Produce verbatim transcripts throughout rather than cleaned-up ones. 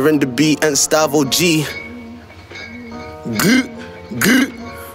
Surrender B and Stavo G. Good, good.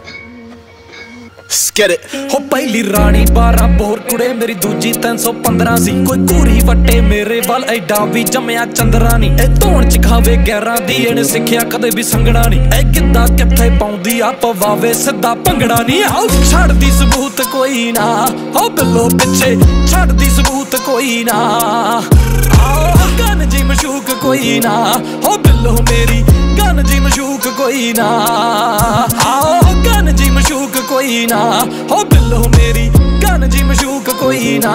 Get it. हो पहली रानी बारह बोर कुड़े मेरी दूजी तीन सौ पंद्रह सी कोई कूरी वट्टे मेरे वाल एडा भी जमया चंद्रा नी ए धोन च खावे ग्यारह दी इहने सिखिया कदे भी संगड़ा नी ए गिद्दा किथे पाउंदी आ पवावे सिद्धा भंगड़ा नी आओ छड़दी सबूत कोई ना हो बिल्लो पिछे छड़दी सबूत कोई ना आओ गन जी मशूक कोई ना हो बिल्लो मेरी गन जी मशूक कोई ना आओ गन जी मशूक कोई ना हो बिल्लो मेरी गन जी मशूक कोई ना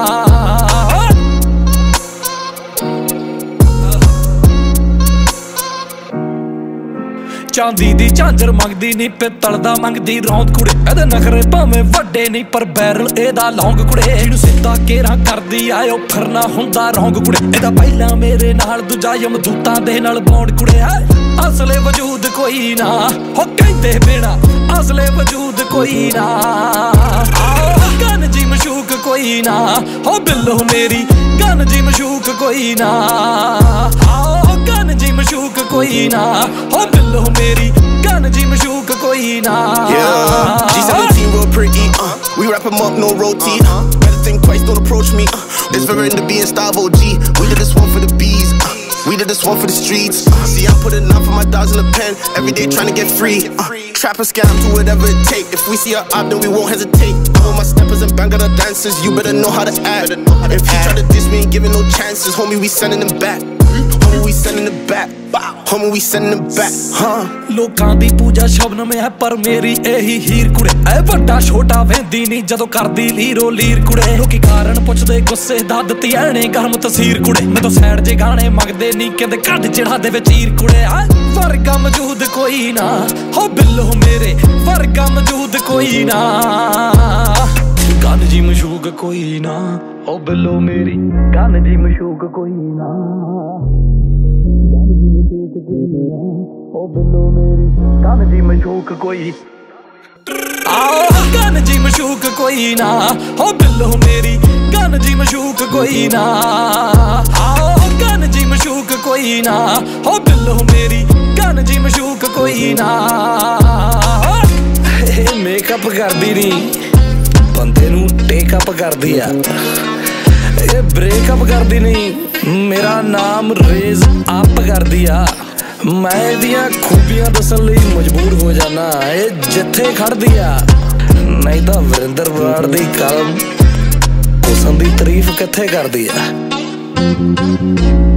चांदी दी झांझर मंगदी नी पित्तल दा मंगदी रौंद कुड़े एदे नखरे भावें वड्डे नी पर बैरल एदा लौंग कुड़े जिहनूं सिद्धा केरा करदी आयो फिरना हुंदा रौंग कुड़े एदा पहिला मेरे नाल दूजा यमदूतां दे नाल बौंड कुड़े असले वजूद कोई ना हो कहंदे बिना असले वजूद कोई ना आओ गन जी मशूक कोई ना हो बिल्लो मेरी गन जी मशूक कोई ना आओ गन जी मशूक कोई ना हो बिल्लो मेरी गन जी मशूक कोई ना Yeah, G seventeen real pretty, uh we wrap 'em up, no roti, uh better think twice, don't approach me, uh it's Surrender B and Stavo G. We did this one for the bees, uh we did this one for the streets, uh, see I put enough for my dogs in the pen every day trying to get free, uh, trap a scam, do whatever it take. If we see a op, then we won't hesitate. I want my steppers and bang the dancers, you better know how to act. If you try to diss, we ain't giving no chances, homie, we sending them back. Homie, we sending them back. Homie, we sending them back, huh? लोकां दी पूजा शबनम है पर मेरी एही हीर कुड़े ऐ वड्डा छोटा वेंदी नी जदों करदी लीरो लीर कुड़े लोकी कारण पुछदे गुस्से दा दित्ती ऐने गरम तसीर कुड़े मैं तो सैड जे गाने मंगदे नी कहंदे कद चढ़ा दे विच हीर कुड़े वर्गा मौजूद कोई ना हो बिल्लो मेरे वर्गा मौजूद कोई ना गन जी मशूक कोई ना हो बिल्लो मेरी गन जी मशूक कोई ना ओ बिल्लो मेरी गन जी मशूक कोई आओ गन जी मशूक कोई ना हो बिल्लो मेरी गन जी मशूक कोई ना आओ गन जी मशूक कोई ना हो बिल्लो मेरी गन जी मशूक कोई ना मेकअप करदी नी बंदे नू टेकअप करदी आ ए ब्रेकअप करदी नहीं मेरा नाम रेज अप करदी आ मैं एदियां खूबियां दसन लई मजबूर हो जाना ए जिथे खड़दी आ नहीं तां वरिंदर बराड़ दी कलम हुसन दी तारीफ किथे करदी आ।